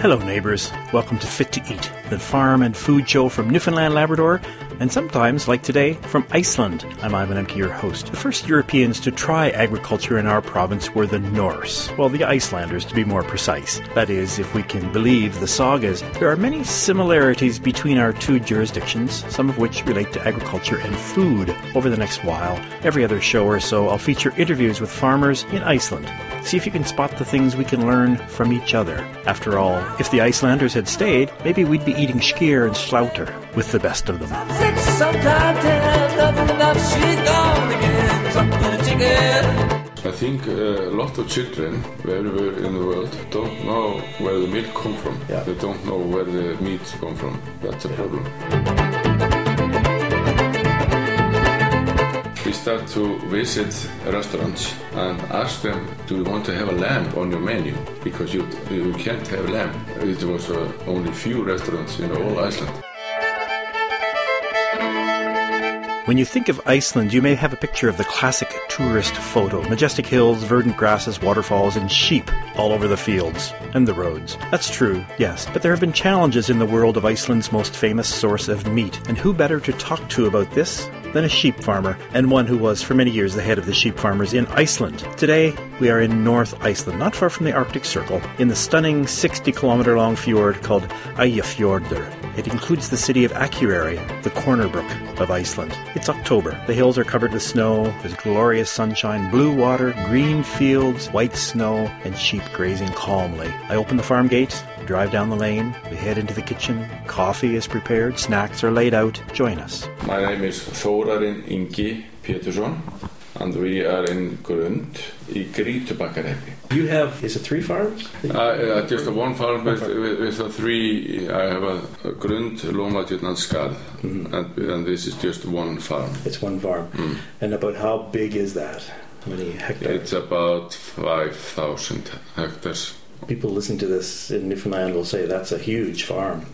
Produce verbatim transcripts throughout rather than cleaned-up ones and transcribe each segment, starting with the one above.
Hello neighbours, welcome to Fit to Eat, the farm and food show from Newfoundland, Labrador, and sometimes, like today, from Iceland. I'm Ivan Emke, your host. The first Europeans to try agriculture in our province were the Norse, well, the Icelanders to be more precise. That is, if we can believe the sagas. There are many similarities between our two jurisdictions, some of which relate to agriculture and food. Over the next while, every other show or so, I'll feature interviews with farmers in Iceland. See if you can spot the things we can learn from each other. After all, if the Icelanders had stayed, maybe we'd be eating skyr and slaughter with the best of them. I think uh, a lot of children wherever in the world don't know where the milk comes from. Yeah. They don't know where the meat comes from. That's a problem. We start to visit restaurants and ask them, do you want to have a lamb on your menu? Because you you can't have lamb. It was uh, only few restaurants in all Iceland. When you think of Iceland, you may have a picture of the classic tourist photo. Majestic hills, verdant grasses, waterfalls, and sheep all over the fields and the roads. That's true, yes. But there have been challenges in the world of Iceland's most famous source of meat. And who better to talk to about this than a sheep farmer, and one who was for many years the head of the sheep farmers in Iceland. Today, we are in North Iceland, not far from the Arctic Circle, in the stunning sixty kilometre long fjord called Eyjafjörður. It includes the city of Akureyri, the corner brook of Iceland. It's October. The hills are covered with snow. There's glorious sunshine, blue water, green fields, white snow, and sheep grazing calmly. I open the farm gate, drive down the lane, we head into the kitchen. Coffee is prepared, snacks are laid out. Join us. My name is Þórarinn Ingi Pétursson, and we are in Grund í Grýtubakkahreppi. You have, is it three farms? Uh, uh, just a one farm with, with, with a three. I have a, a Grund, Lómatjörn and Skarð, mm-hmm. and, and this is just one farm. It's one farm. Mm. And about how big is that? How many hectares? It's about five thousand hectares. People listening to this in Newfoundland will say that's a huge farm.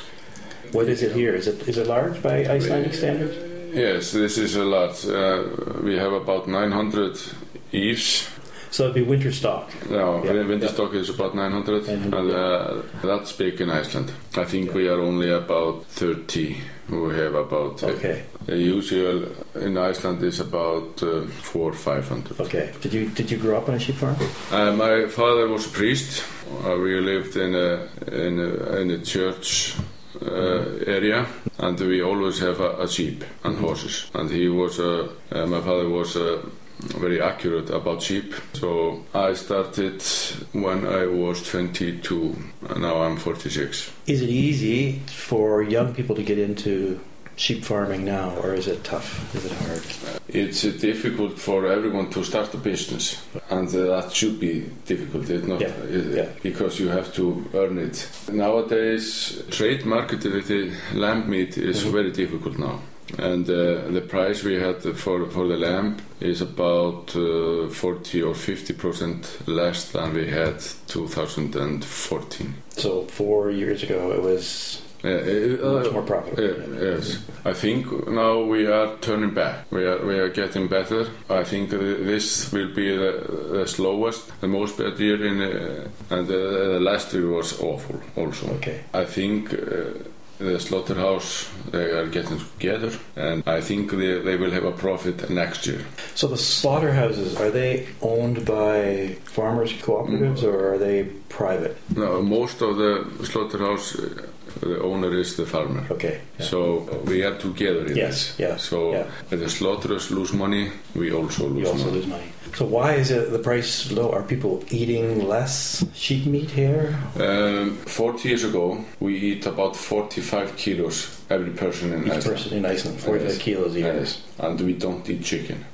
What is it here? Is it is it large by Icelandic standards? Yes, this is a lot. Uh, we have about nine hundred eaves. So it'd be winter stock. No, yeah. winter yeah. stock is about nine hundred, nine hundred and uh, that's big in Iceland. I think yeah. we are only about thirty. We have about okay. Uh, usual in Iceland is about uh, four or five hundred. Okay. Did you did you grow up on a sheep farm? Uh, my father was a priest. Uh, we lived in a in a, in a church uh, area, and we always have a, a sheep and mm-hmm. horses. And he was a uh, my father was a very accurate about sheep. So I started when I was twenty-two, and now I'm forty-six. Is it easy for young people to get into sheep farming now, or is it tough? Is it hard? It's uh, difficult for everyone to start a business, and uh, that should be difficult. It's not yeah. uh, Yeah. because you have to earn it. Nowadays, trade market with the lamb meat is mm-hmm. very difficult now. And uh, the price we had for for the lamb is about uh, forty or fifty percent less than we had two thousand fourteen. So four years ago, it was uh, uh, much more profitable. Uh, yes, I think now we are turning back. We are we are getting better. I think this will be the, the slowest, the most bad year in, uh, and uh, the last year was awful. Also, okay. I think. Uh, The slaughterhouse, they are getting together, and I think they, they will have a profit next year. So the slaughterhouses, are they owned by farmers' cooperatives mm. or are they private? No, most of the slaughterhouse, uh, the owner is the farmer. Okay. Yeah. So we are together in yes, this. Yeah, so yeah. if the slaughterers lose money, we also lose you also money. lose money. So why is it the price low? Are people eating less sheep meat here? Um, Forty years ago, we eat about forty-five kilos every person in Each Iceland. person in Iceland, forty-five yes. kilos a year. Yes. And we don't eat chicken.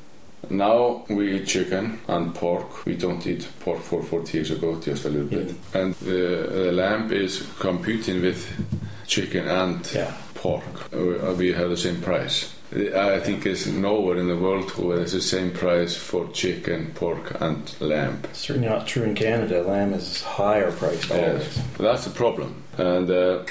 Now we eat chicken and pork. We don't eat pork for forty years ago, just a little bit. Yeah. And the, the lamb is competing with chicken and yeah. pork. We have the same price. I think there's nowhere in the world where there's the same price for chicken, pork and lamb. Certainly not true in Canada. Lamb is higher priced always. Yes, that's the problem. And uh,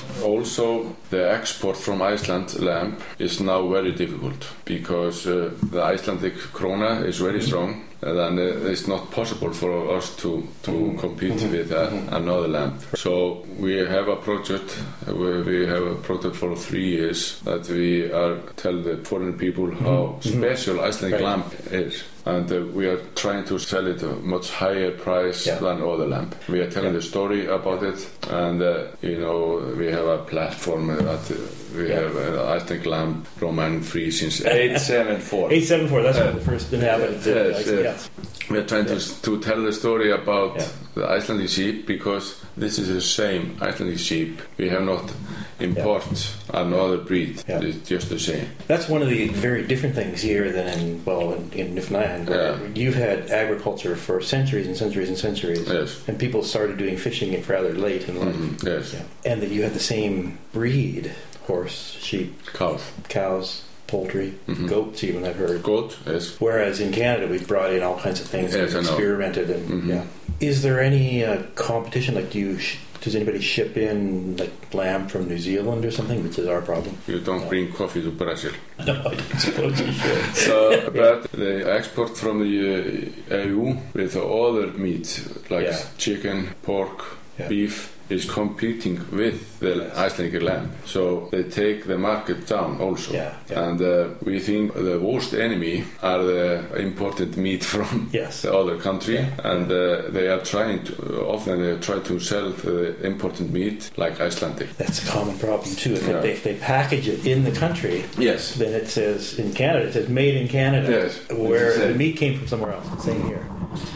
also the export from Iceland lamb is now very difficult because uh, the Icelandic krona is very strong then it's not possible for us to, to mm-hmm. compete mm-hmm. with uh, mm-hmm. another lamb. So we have a project, we have a project for three years that we are tell the foreign people how mm-hmm. special Icelandic right. lamb is. And uh, we are trying to sell it a much higher price yeah. than other lamb. We are telling yeah. the story about it, and uh, you know, we have a platform that uh, we yeah. have uh, Icelandic lamb Roman free since eight seventy-four. eight seventy-four, that's uh, when the first inhabitants uh, yes, yes. yes. We are trying yeah. to, to tell the story about yeah. the Icelandic sheep, because this is the same Icelandic sheep. We have not import yeah. another breed. Yeah. It's just the same. That's one of the very different things here than in, well, in, in Newfoundland, where yeah. you've had agriculture for centuries and centuries and centuries. Yes. And people started doing fishing it rather late in life. Mm-hmm. Yes. Yeah. And that you had the same breed, horse, sheep, cows, cows, poultry, mm-hmm. goats even, I've heard. Goat, yes. Whereas in Canada we've brought in all kinds of things, yes, and experimented, and mm-hmm. yeah. Is there any uh, competition? Like, do you sh- does anybody ship in like lamb from New Zealand or something, which is our problem? You don't no. bring coffee to Brazil. No, I don't suppose you should. So, but the export from the uh, E U with other meat like yeah. chicken, pork, yeah. beef is competing with the yes. Icelandic lamb, so they take the market down also. Yeah, yeah. And uh, we think the worst enemy are the imported meat from yes. the other country, yeah. and uh, they are trying to, often they try to sell the imported meat like Icelandic. That's a common problem too. If, yeah. they, if they package it in the country, yes. then it says in Canada, it says made in Canada, yes. where the meat came from somewhere else. Same here.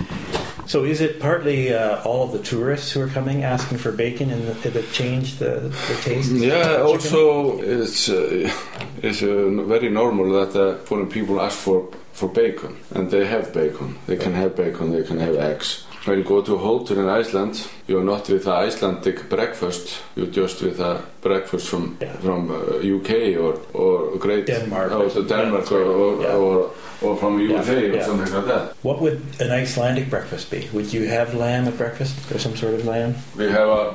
So is it partly uh, all of the tourists who are coming asking for bacon and that the, changed the, the taste? Yeah, also it's uh, it's uh, very normal that uh, foreign people ask for, for bacon, and they have bacon. They can have bacon, they can have eggs. When you go to a hotel in Iceland, you're not with an Icelandic breakfast, you're just with a breakfast from yeah. from uh, U K or, or Great Denmark, or, or Denmark yeah, or, or, yeah. or or from U S A yeah, or yeah. something like that. What would an Icelandic breakfast be? Would you have lamb at breakfast or some sort of lamb? We have a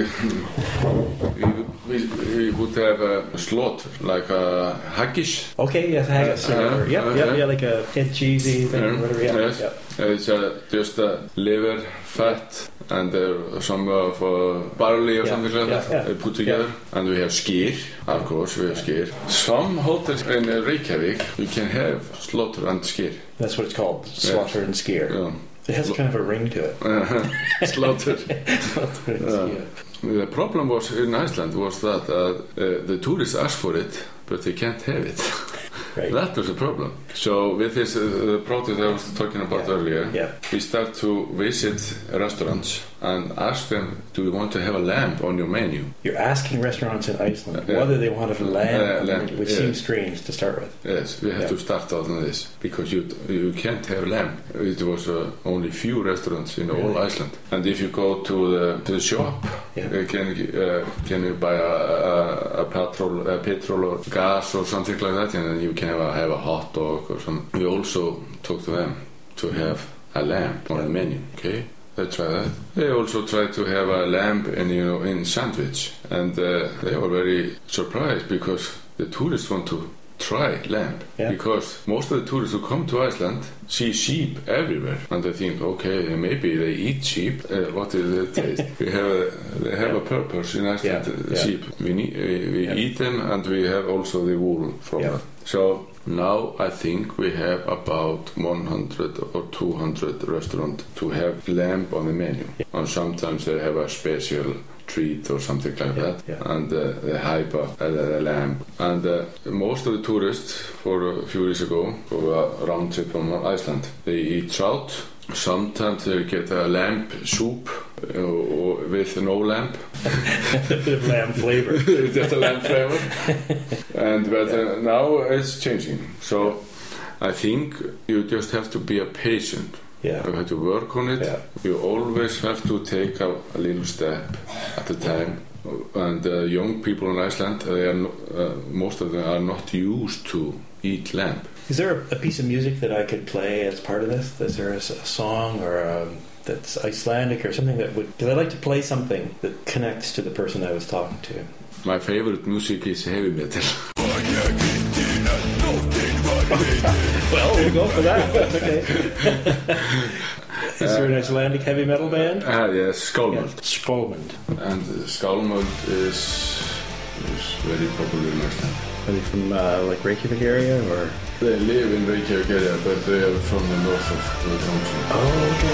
we, we, we would have a slaughter, like a haggis. Okay, yes, haggis. Uh, uh, yeah, uh, yeah, yeah, yeah, like a head cheesy thing, uh, whatever. Yeah, yes. yeah. It's uh, just a liver, fat, and uh, some of uh, barley or yeah, something like yeah, that yeah. put together. Yeah. And we have skyr, of course, we have skyr. Some hotels in Reykjavik, we can have slaughter and skyr. That's what it's called, slaughter yeah. and skyr. Yeah. It has kind of a ring to it. Slaughter. Slaughter and skyr. The problem was in Iceland was that uh, uh, the tourists ask for it, but they can't have it. Right. That was a problem. So with this uh, the project I was talking about yeah. earlier, yeah. we start to visit restaurants and ask them, do you want to have a lamb on your menu? You're asking restaurants in Iceland uh, whether they want to have a lamb, uh, lamb which yes. seems strange to start with. Yes, we have yeah. to start out on this, because you you can't have lamb. It was uh, only few restaurants in really? all Iceland. And if you go to the, to the shop, yeah. uh, can, uh, can you buy a, a, a, petrol, a petrol or gas or something like that, and then you can have a, have a hot dog or something. We also talk to them to have a lamb on the menu, okay? They try that. They also try to have a lamb in, you know, in sandwich, and uh, they were very surprised because the tourists want to try lamb, yeah. because most of the tourists who come to Iceland see sheep everywhere, and they think, okay, maybe they eat sheep. Uh, what is it taste? we have a, they have yeah. a purpose in Iceland. Yeah. Uh, sheep. Yeah. We need, we, we yeah. eat them, and we have also the wool from yeah. them. So now I think we have about one hundred or two hundred restaurants to have lamb on the menu, yeah. and sometimes they have a special treat or something like yeah, that, yeah. and uh, they hype up uh, the lamb. And uh, most of the tourists, for a few years ago, go a round trip from Iceland. They eat trout. Sometimes they get a lamb soup uh, with no lamb. A bit of lamb flavor. Just a lamb flavor. And but yeah. uh, now it's changing. So I think you just have to be a patient. Yeah. You have to work on it. Yeah. You always have to take a, a little step at a time. And uh, young people in Iceland, they are no, uh, most of them are not used to eat lamb. Is there a, a piece of music that I could play as part of this? Is there a, a song or a, that's Icelandic or something that would... Because I'd like to play something that connects to the person I was talking to. My favorite music is heavy metal. Well, to go for that. Okay. Is there an Icelandic heavy metal band? Ah, uh, yes, Skálmöld. Yeah. Skálmöld. And Skálmöld is is very popular in Iceland. Are they from uh, like Reykjavik area or? They live in Reykjavik area, but they are from the north of the country. Oh, okay.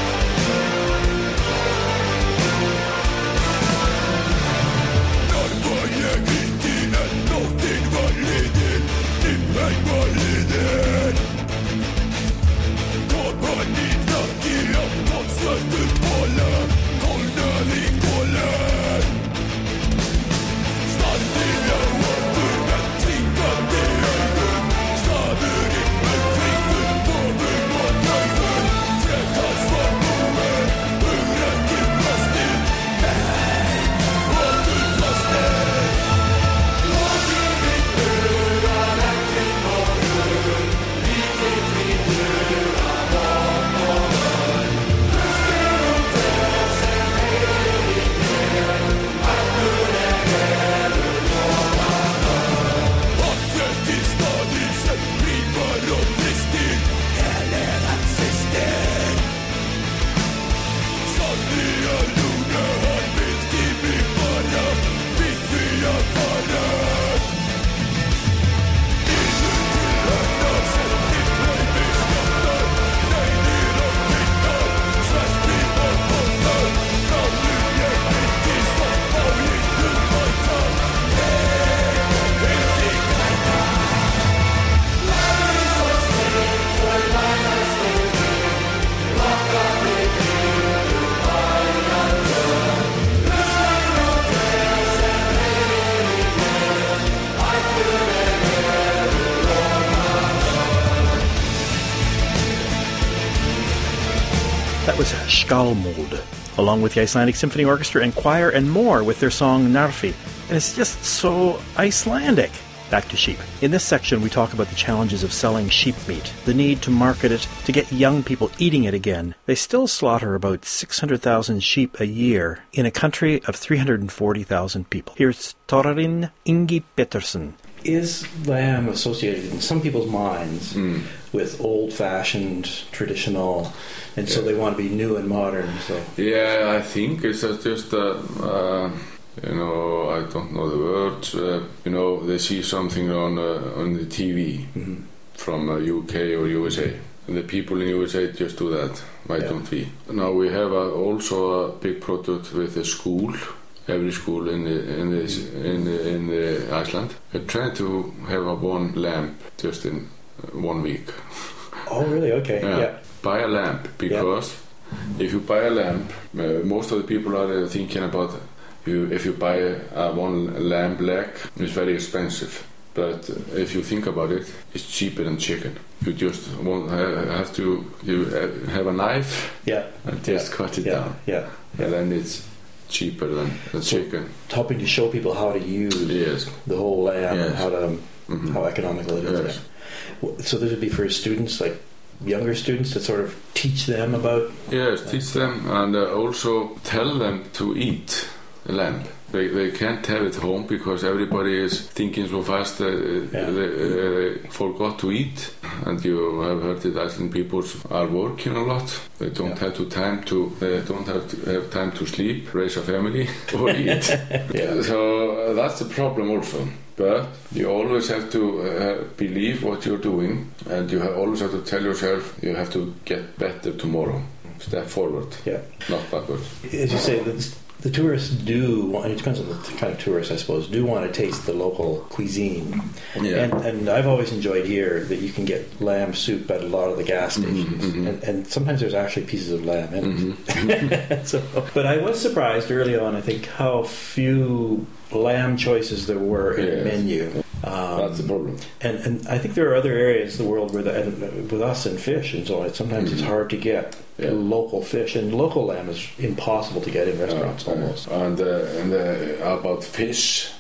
That was Skálmöld, along with the Icelandic Symphony Orchestra and Choir and more with their song Narfi. And it's just so Icelandic. Back to sheep. In this section, we talk about the challenges of selling sheep meat, the need to market it, to get young people eating it again. They still slaughter about six hundred thousand sheep a year in a country of three hundred forty thousand people. Here's Thorin Ingi Pettersson. Is lamb associated in some people's minds mm. with old-fashioned, traditional, and so yeah. they want to be new and modern? So yeah, I think it's just uh, uh, you know, I don't know the words. Uh, you know, they see something on uh, on the T V mm-hmm. from uh, U K or U S A, and the people in U S A just do that. Why yeah. don't we? Now we have a, also a big product with a school. Every school in the, in the, in the, in the Iceland. We're trying to have a one lamp just in one week. Oh, really? Okay. Yeah. yeah. Buy a lamp because yeah. if you buy a lamp, uh, most of the people are uh, thinking about you. If you buy a, a one lamp leg, it's very expensive. But uh, if you think about it, it's cheaper than chicken. You just want, uh, have to you have a knife yeah. and just yeah. cut it yeah. down. Yeah. yeah. And then it's cheaper than the so chicken. Helping to show people how to use yes. the whole lamb yes. and how to mm-hmm. how economical it is. Yes. Yeah. So this would be for students, like younger students, to sort of teach them about. Yes, uh, teach them and uh, also tell them to eat lamb. They they can't have it home because everybody is thinking so fast that uh, yeah. they, uh, they forgot to eat. And you have heard that Icelandic people are working a lot. They don't yeah. have to time to they don't have to have time to sleep, raise a family, or eat. yeah. So uh, that's the problem also. But you always have to uh, believe what you're doing, and you have always have to tell yourself you have to get better tomorrow. Step forward, yeah, not backward. As you say, the, the tourists do want, it depends on the kind of tourists, I suppose, do want to taste the local cuisine. Yeah. And, and I've always enjoyed here that you can get lamb soup at a lot of the gas stations. Mm-hmm. And, and sometimes there's actually pieces of lamb in it. Mm-hmm. so, but I was surprised early on, I think, how few lamb choices there were in yes. the menu. Um, That's the problem. And and I think there are other areas in the world where, the, and with us and fish and so on, sometimes mm-hmm. it's hard to get yeah. local fish, and local lamb is impossible to get in restaurants uh, almost. And, uh, and uh, about fish,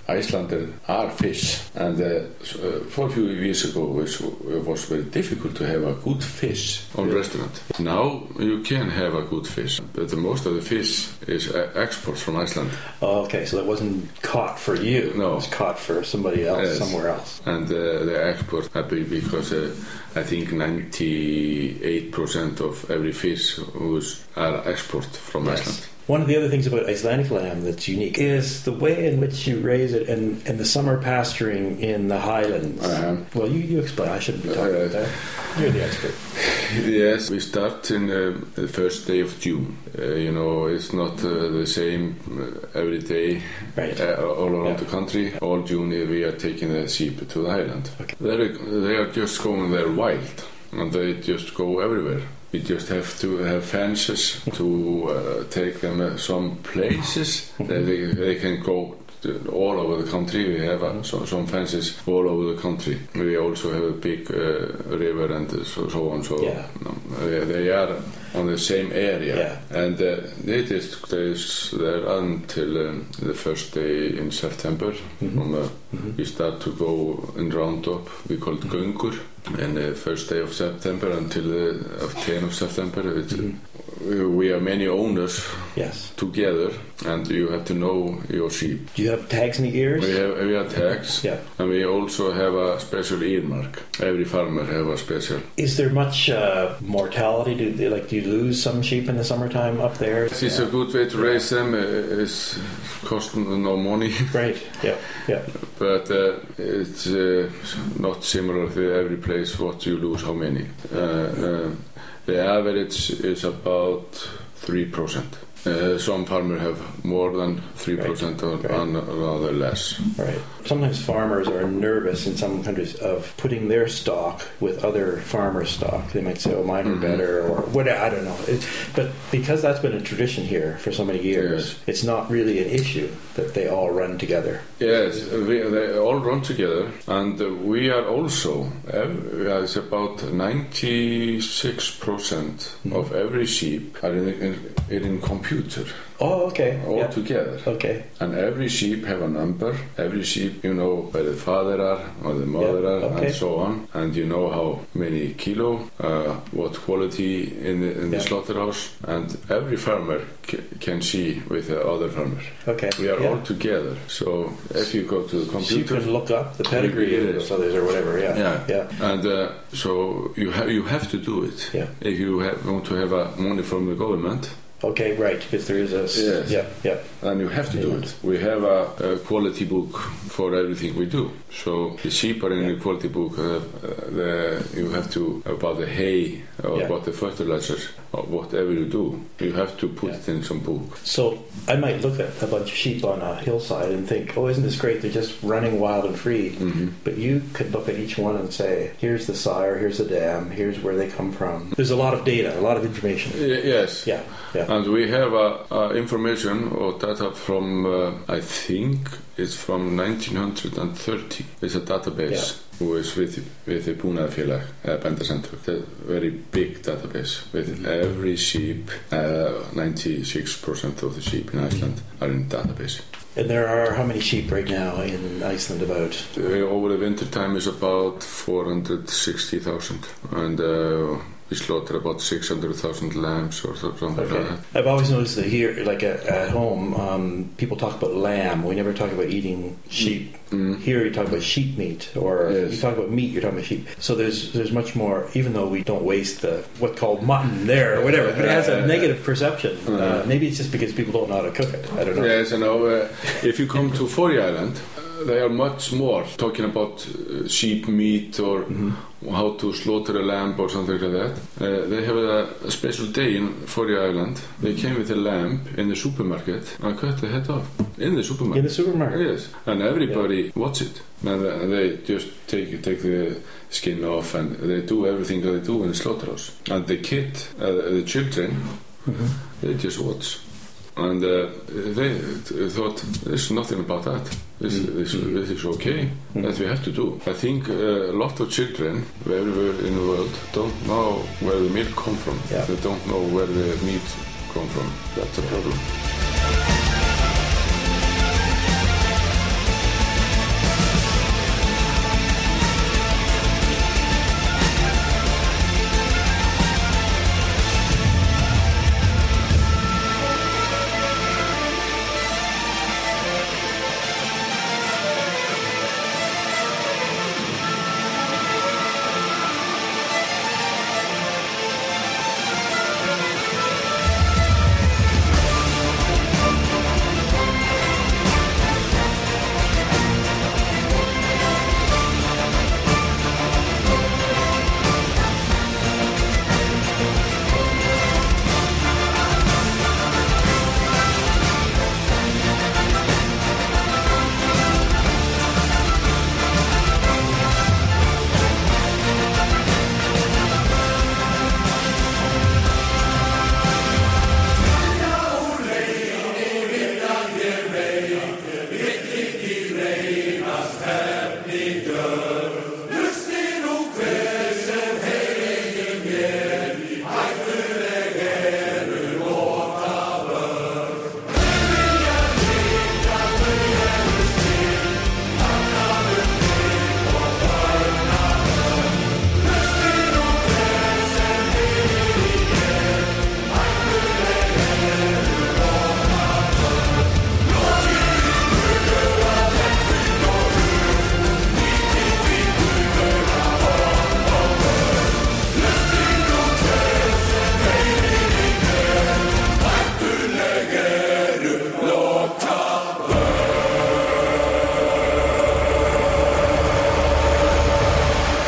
Iceland are fish, and uh, for a few years ago it was very difficult to have a good fish on yeah. restaurant. Now you can have a good fish, but the most of the fish is uh, export from Iceland. Oh, okay, so it wasn't caught for you. No. It was caught for somebody else, yes. somewhere else. And uh, the export happy because uh, I think ninety-eight percent of every fish was are export from yes. Iceland. One of the other things about Icelandic lamb that's unique is the way in which you raise it in, in the summer pasturing in the highlands. Uh-huh. Well, you, you explain. I shouldn't be talking uh, about that. You're the expert. Yes, we start in uh, the first day of June. Uh, you know, it's not uh, the same uh, every day right. uh, all around yeah. the country. All June we are taking the sheep to the highland. Okay. They're, they are just going there wild, and they just go everywhere. We just have to have fences to uh, take them uh, some places. They, they, they can go all over the country. We have uh, so, some fences all over the country. We also have a big uh, river and so, so on. So yeah. um, they, they are on the same area. Yeah. And uh, they just stay there until um, the first day in September. Mm-hmm. From, uh, mm-hmm. We start to go in roundup. We call it mm-hmm. Göngur. And the first day of September until the of tenth of September, it, mm-hmm. we are many owners yes. together, and you have to know your sheep. Do you have tags in the ears? We have we have tags, yeah. and we also have a special earmark. Every farmer have a special. Is there much uh, mortality? Do they, like do you lose some sheep in the summertime up there? It's yeah. a good way to raise them. It's costing no money. Right. Yeah. Yeah. But uh, it's uh, not similar to every place. What you lose, how many? Uh, uh, the average is about three percent. Uh, some farmers have more than three percent right. right. and rather less. Right. Sometimes farmers are nervous in some countries of putting their stock with other farmers' stock. They might say, oh, mine are mm-hmm. better, or what, I don't know. It, but because that's been a tradition here for so many years, yes. it's not really an issue that they all run together. Yes, we, they all run together, and uh, we are also, uh, it's about ninety-six percent mm-hmm. of every sheep are in, in, in computer. Oh, okay. All yep. together. Okay. And every sheep have a number. Every sheep, you know where the father are, or the mother yep. are, okay. and so on. And you know how many kilo, uh, what quality in the, in yep. the slaughterhouse. And every farmer c- can see with the other farmer. Okay. We are yeah. all together. So if you go to the computer, you can look up the pedigree of those others or whatever. Yeah. Yeah. yeah. And uh, so you have you have to do it. Yeah. If you have, want to have uh, money from the government. Okay, right, because there is a... Yes. Yeah, yeah. And you have to do it. We have a, a quality book for everything we do. So the sheep are in yeah. the quality book. Uh, the, you have to, about the hay, or yeah. about the fertilizers, or whatever you do, you have to put yeah. it in some book. So I might look at a bunch of sheep on a hillside and think, oh, isn't this great? They're just running wild and free. Mm-hmm. But you could look at each one and say, here's the sire, here's the dam, here's where they come from. There's a lot of data, a lot of information. Y- yes. Yeah, yeah. And we have uh, uh, information or data from, uh, I think it's from nineteen thirty. It's a database yeah. who is with, with the Búnaðarfélag, uh, Bændasamtök. It's a very big database with mm-hmm. every sheep. Uh, ninety-six percent of the sheep in Iceland mm-hmm. are in database. And there are how many sheep right now in Iceland about? Uh, over the winter time is about four hundred sixty thousand. And... Uh, we slaughter about six hundred thousand lambs or something okay. like that. I've always noticed that here, like at, at home, um, people talk about lamb. We never talk about eating sheep. Mm. Here you talk about sheep meat, or yes. you talk about meat, you're talking about sheep. So there's there's much more, even though we don't waste the, what's called mutton there or whatever, but it has a negative perception. Uh, uh, maybe it's just because people don't know how to cook it. I don't know. Yes, I know. Uh, if you come to Faroe Island, they are much more talking about uh, sheep meat or mm-hmm. how to slaughter a lamb or something like that. Uh, they have a, a special day in Faroe Island. They came with a lamb in the supermarket and cut the head off in the supermarket. In the supermarket? Yes, and everybody yeah. watch it. And uh, they just take take the skin off and they do everything that they do in the slaughterhouse. And the kid, uh, the children, mm-hmm. they just watch. And uh, they thought, there's nothing about that. This, mm-hmm. this, this is okay. Mm-hmm. That we have to do. I think uh, a lot of children, everywhere in the world, don't know where the milk comes from. Yeah. They don't know where the meat comes from. That's a problem.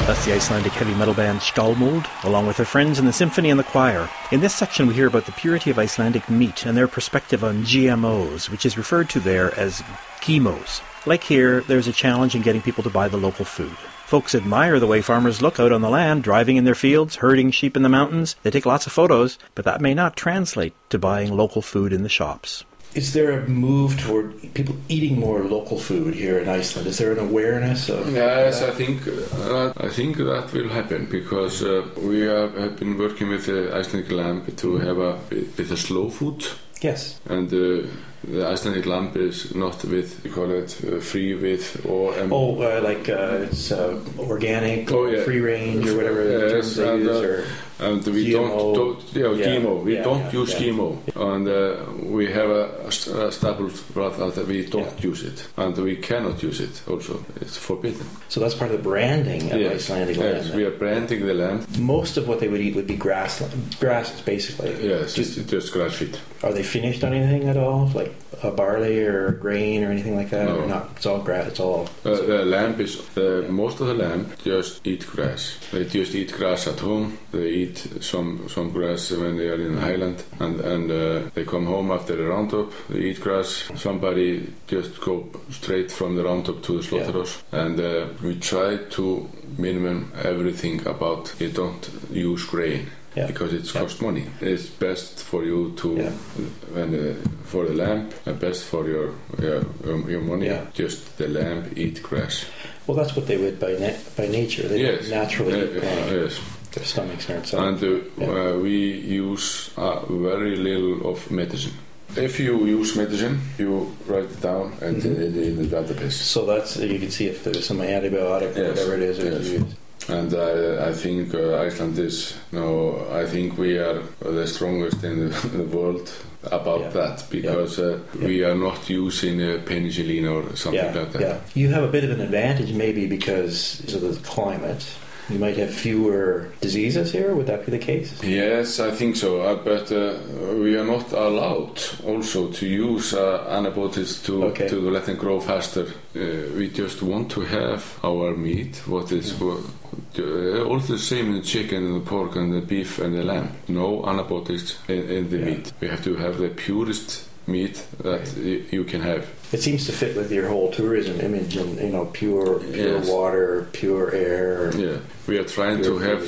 That's the Icelandic heavy metal band Skálmöld, along with their friends in the symphony and the choir. In this section we hear about the purity of Icelandic meat and their perspective on G M Os, which is referred to there as G M Os. Like here, there's a challenge in getting people to buy the local food. Folks admire the way farmers look out on the land, driving in their fields, herding sheep in the mountains. They take lots of photos, but that may not translate to buying local food in the shops. Is there a move toward people eating more local food here in Iceland? Is there an awareness of Yes, that? I think uh, I think that will happen because uh, we have, have been working with the Icelandic lamb to have a with a slow food. Yes. And uh, the Icelandic lamb is not with, you call it, uh, free with or... Um, oh, uh, like uh, it's uh, organic oh, or yeah. free range or whatever the yes, terms they and, use. uh, Or and we G M O. don't, don't yeah, Yeah. G M O. We Yeah, don't yeah, use yeah. G M O. And uh, we have a, a established rule that we don't Yeah. use it. And we cannot use it also. It's forbidden. So that's part of the branding of yes. Icelandic yes, lamb. we are branding the lamb. Most of what they would eat would be grass, grasses, basically. Yes, Just, it's just grass feed. are they finished on anything at all, like a barley or grain or anything like that? No. Or not? It's all grass. It's all. Uh, the lamb is uh, most of the lamb just eat grass. They just eat grass at home. They eat some some grass when they are in the highland, and and uh, they come home after the roundup. They eat grass. Somebody just go straight from the roundup to the slaughterhouse, yeah. and uh, we try to minimum everything about. You don't use grain. Yeah. Because it's yeah. cost money. It's best for you to, yeah. when uh, for the lamb, and best for your your, your money. Yeah. Just the lamb eat grass. Well, that's what they would by na- by nature. They yes. naturally. Uh, uh, yes. Their stomachs aren't so. And uh, yeah. uh, we use uh, very little of medicine. If you use medicine, you write it down and mm-hmm. in, in the database. So that's you can see if there's some antibiotic or yes. whatever it is. Yes. You use. And I, I think uh, Iceland is no. I think we are the strongest in the, in the world about yeah. that because yeah. Uh, yeah. we are not using uh, penicillin or something yeah. like that. Yeah, you have a bit of an advantage maybe because of the climate. You might have fewer diseases here. Would that be the case? Yes, I think so. Uh, but uh, we are not allowed also to use uh, antibiotics to okay. to let them grow faster. Uh, we just want to have our meat. What is mm. uh, all the same in the chicken and the pork and the beef and the lamb. No antibiotics in, in the yeah. meat. We have to have the purest meat that right. y- you can have. It seems to fit with your whole tourism image and, you know, pure pure yes. water, pure air. Yeah, we are trying to have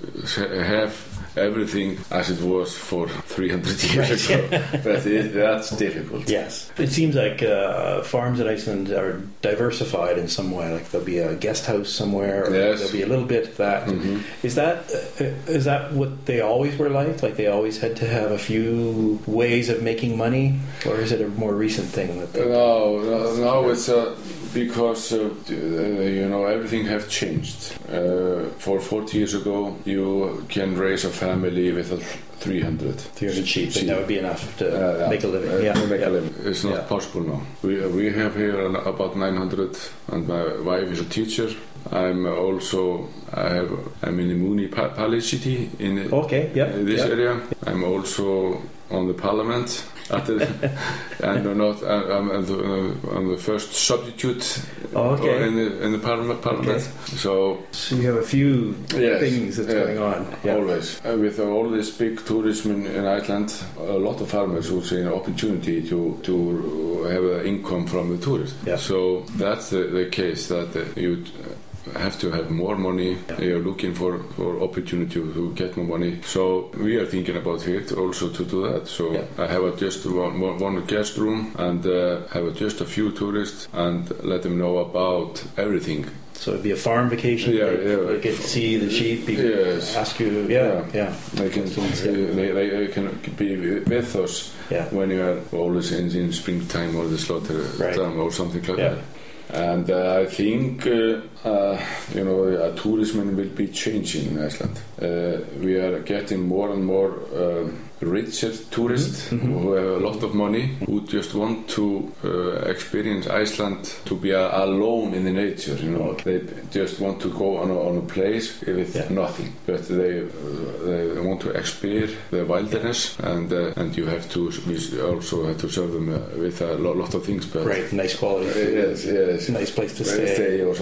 have everything as it was for three hundred years right. ago, but it, that's difficult. Yes, it seems like uh, farms in Iceland are diversified in some way. Like there'll be a guest house somewhere, or yes. there'll be a little bit of that. Mm-hmm. Is that uh, is that what they always were like? Like they always had to have a few ways of making money, or is it a more recent thing? That no, no, no, it's a. Because uh, you know everything have changed. Uh, for forty years ago, you can raise a family with a three hundred sheep, and that would be enough to uh, yeah. make a living. Uh, yeah, make yeah. a living. It's not yeah. possible now. We we have here about nine hundred, and my wife is a teacher. I'm also I have I'm in the municipality in the, okay, yeah, this yeah. area. I'm also on the parliament. At the, and not I'm, I'm, the, I'm the first substitute oh, okay. in the in the parliament. parliament. Okay. So, so you have a few yes, things that's yeah, going on. Yeah. Always uh, with all this big tourism in, in Iceland, a lot of farmers who see an opportunity to to have an income from the tourism. Yeah. So that's the, the case that uh, you. Uh, have to have more money. Yeah. You're looking for, for opportunity to get more money. So we are thinking about it also to do that. So yeah. I have a just one, one guest room and uh, have a just a few tourists and let them know about everything. So it'd be a farm vacation. Yeah, they, yeah. They get to see the sheep. People yes. ask you. Yeah, yeah. yeah. They can they, they can be with us yeah. when you are always in, in springtime or the slaughter right. time or something like yeah. that. And uh, I think, uh, uh, you know, uh, tourism will be changing in Iceland. Uh, we are getting more and more uh, richer tourists mm-hmm. who have a lot of money, who just want to uh, experience Iceland to be uh, alone in the nature, you know. Okay. They just want to go on a, on a place with yeah. nothing, but they uh, they want to experience the wilderness, yeah. and uh, and you have to we also have to serve them uh, with a lot, lot of things. But right, nice quality food. Yes, yes. Nice place to stay. stay or something like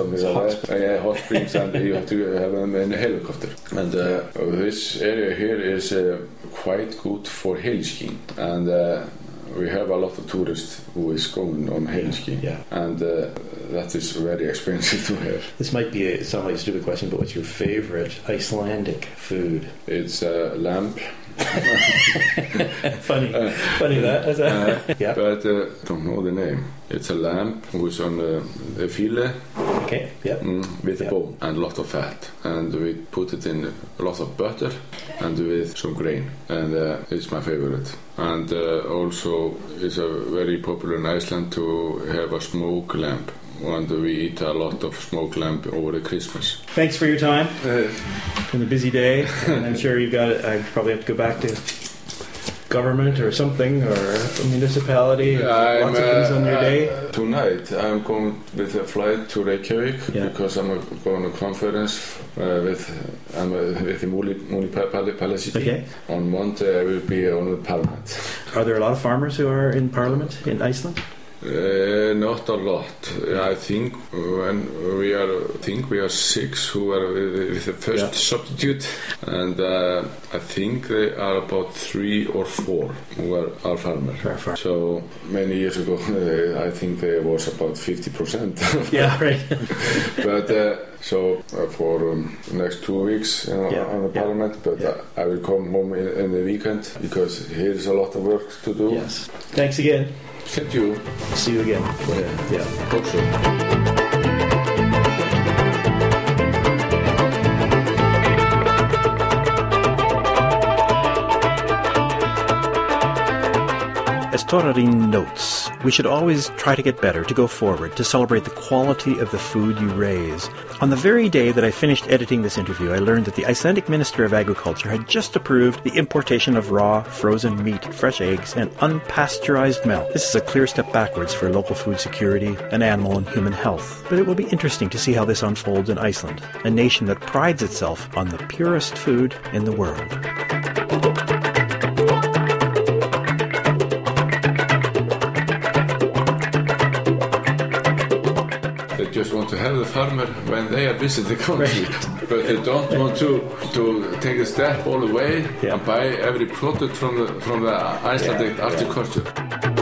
hot springs. Uh, yeah, hot springs, and you have to have them in a helicopter. And uh, this area here is uh, quite good for heli-skiing, and uh, we have a lot of tourists who is going on heli-skiing, yeah. and uh, that is very expensive to have. This might be a, sound like a stupid question, but what's your favorite Icelandic food? It's uh, lamb. funny, uh, funny that. Is that? Uh, yeah. But uh, don't know the name. It's a lamb who is on the, the filet. Okay. Yeah. Mm, with yep. a bone and a lot of fat, and we put it in a lot of butter and with some grain, and uh, it's my favorite. And uh, also, it's a very popular in Iceland to have a smoked lamb. And we eat a lot of smoked lamb over the Christmas. Thanks for your time. Uh, in a busy day, and I'm sure you've got it. I probably have to go back to government or something, or a municipality. I'm, lots of things on your uh, day. Uh, tonight, I'm going with a flight to Reykjavik yeah. because I'm uh, going to a conference uh, with I'm uh, with the municipality. Okay. On Monday, I will be on the parliament. Are there a lot of farmers who are in parliament in Iceland? Uh, not a lot. I think when we are, I think we are six who are with, with the first yeah. substitute, and uh, I think they are about three or four who are, are farmers. Fair, fair. So many years ago, uh, I think there was about fifty percent. Yeah, right. But uh, so uh, for um, the next two weeks uh, yeah. on the yeah. parliament, but yeah. uh, I will come home in, in the weekend because here is a lot of work to do. Yes. Thanks again. Thank you. See you again. Yeah. Yeah. Hope so. As Thorarinn notes, we should always try to get better, to go forward, to celebrate the quality of the food you raise. On the very day that I finished editing this interview, I learned that the Icelandic Minister of Agriculture had just approved the importation of raw, frozen meat, fresh eggs, and unpasteurized milk. This is a clear step backwards for local food security and animal and human health. But it will be interesting to see how this unfolds in Iceland, a nation that prides itself on the purest food in the world. Just want to have the farmer when they are visit the country, right. But they don't want to to take a step all the way yeah. and buy every product from the from the Icelandic yeah, agriculture. Yeah.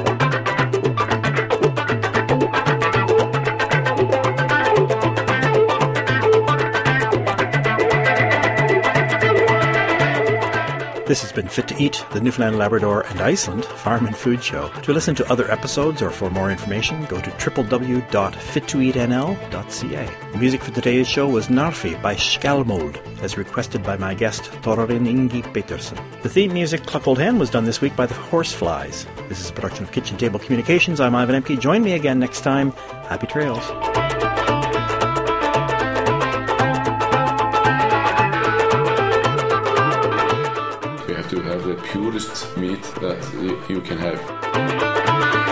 This has been Fit to Eat, the Newfoundland, Labrador and Iceland Farm and Food Show. To listen to other episodes or for more information, go to w w w dot fit to eat n l dot c a. The music for today's show was Narfi by Skalmold, as requested by my guest Thorarinn Ingi Petersen. The theme music, Cluck Old Hen, was done this week by the Horseflies. This is a production of Kitchen Table Communications. I'm Ivan Emke. Join me again next time. Happy trails. To have the purest meat that you can have.